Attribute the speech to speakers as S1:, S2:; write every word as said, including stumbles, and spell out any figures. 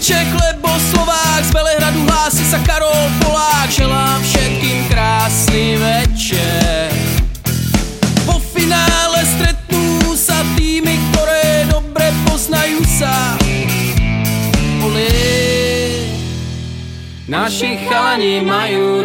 S1: Čech lebo Slovák, z Belehradu hlásí sa Karol Polák. Želám všetkým krásny večer. Po finále stretnú sa týmy, ktoré dobre poznajú sa. Naši chalani majú